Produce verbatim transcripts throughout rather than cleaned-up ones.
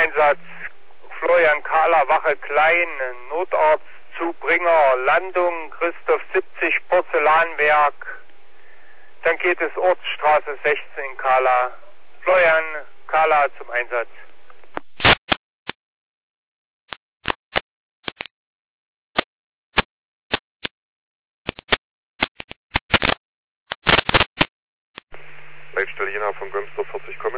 Einsatz. Florian Kahler, Wache Klein, Notarzt, Zubringer, Landung, Christoph siebzig, Porzellanwerk. Dann geht es Ortsstraße sechzehn, Kahler. Florian Kahler zum Einsatz. Leitstelle Jena von Gömsdorf vierzig kommen.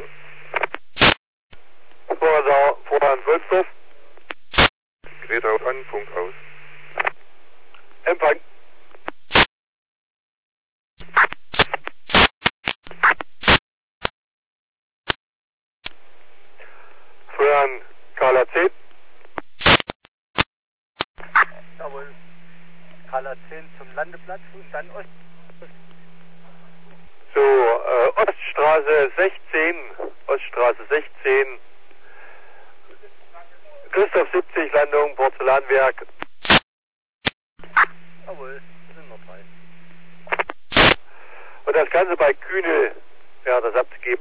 Vorher Vorhand Wolfsdorf. Gerät auf an, Punkt aus. Empfang. Florian Kahler zehn. Jawohl. Kahler zehn zum Landeplatz und dann Ost. So, äh, Oststraße sechzehn, Oststraße sechzehn, Christoph siebzig, Landung, Porzellanwerk. Jawohl, das sind noch drei. Und das Ganze bei Kühne, ja, das abzugeben.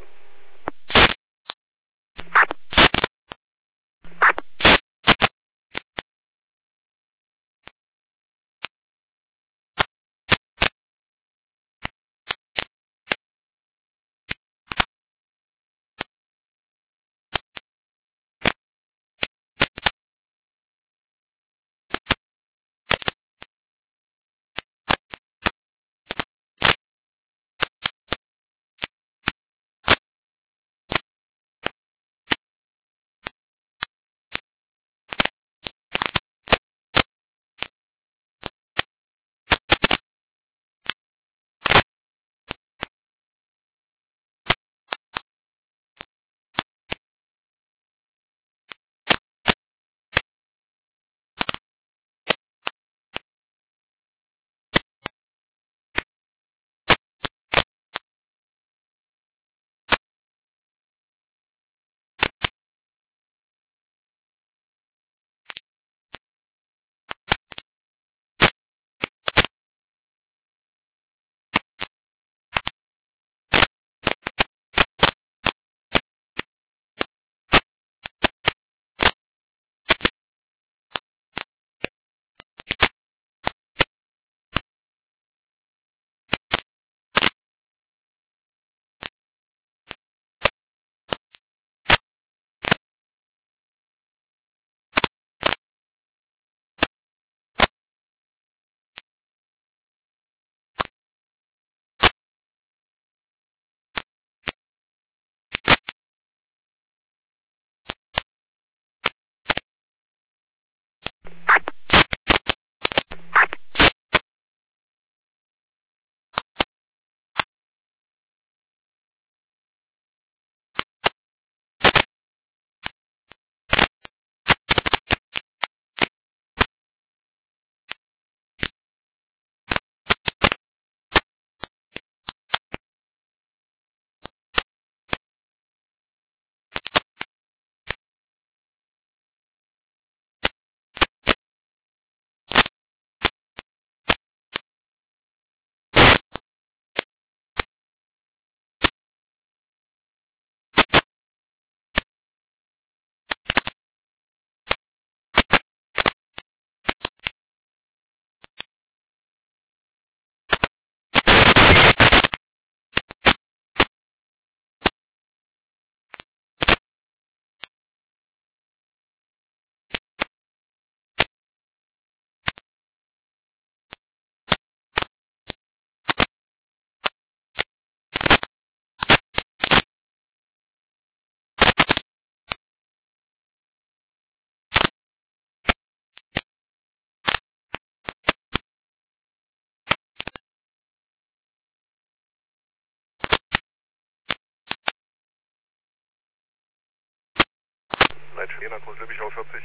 Leitstelle Jena, Großlübbichau vierzig.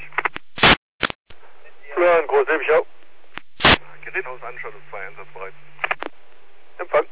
Florian Groß-Lübbichau. Gerät aus Anschaltung zwei einsatzbereit. Empfang.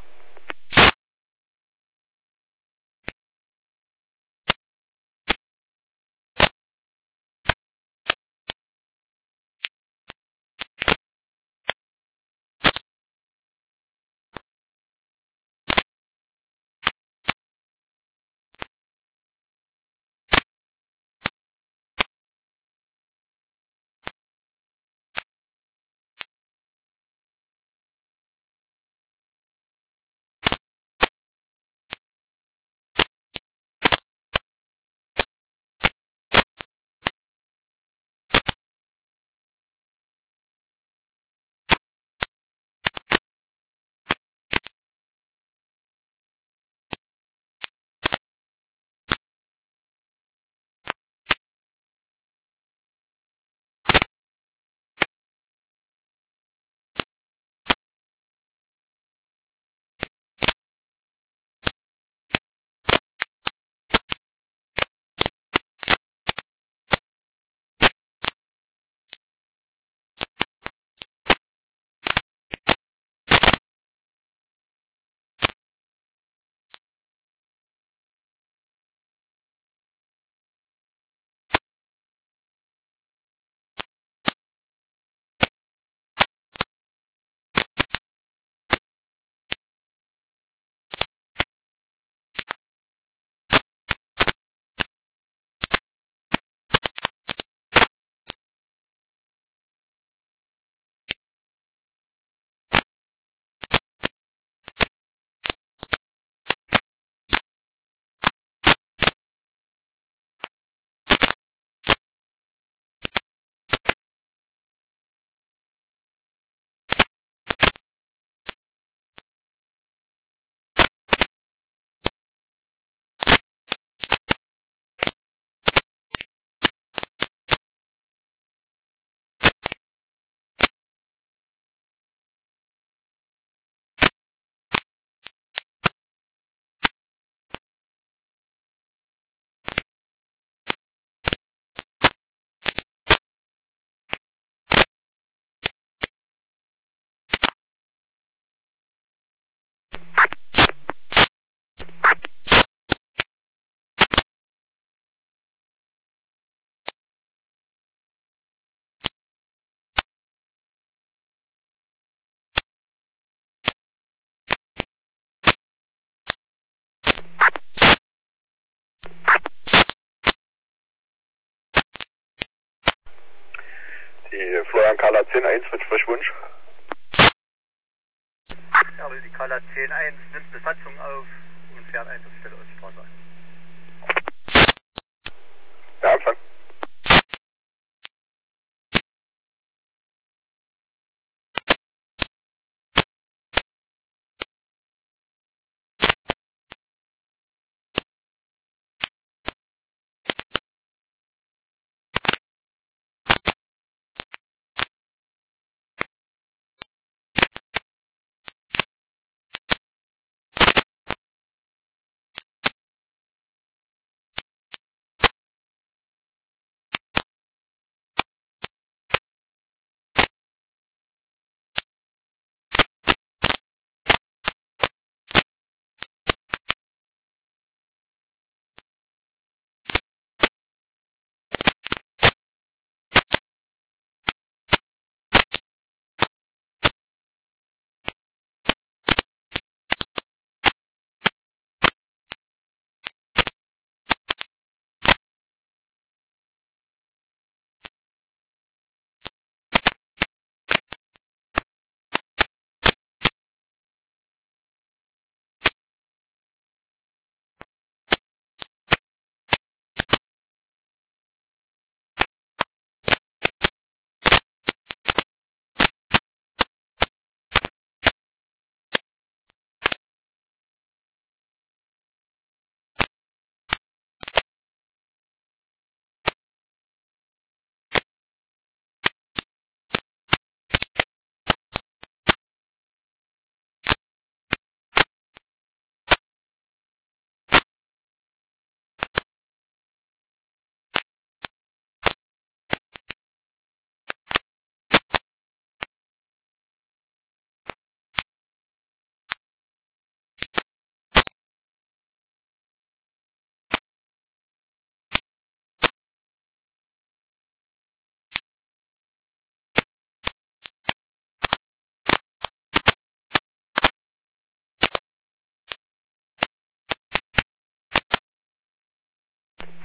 Die Florian Carla zehn eins mit Frischwunsch. Jawohl, die Kala zehn eins nimmt Besatzung auf und fährt ein auf Stelle Oststraße an.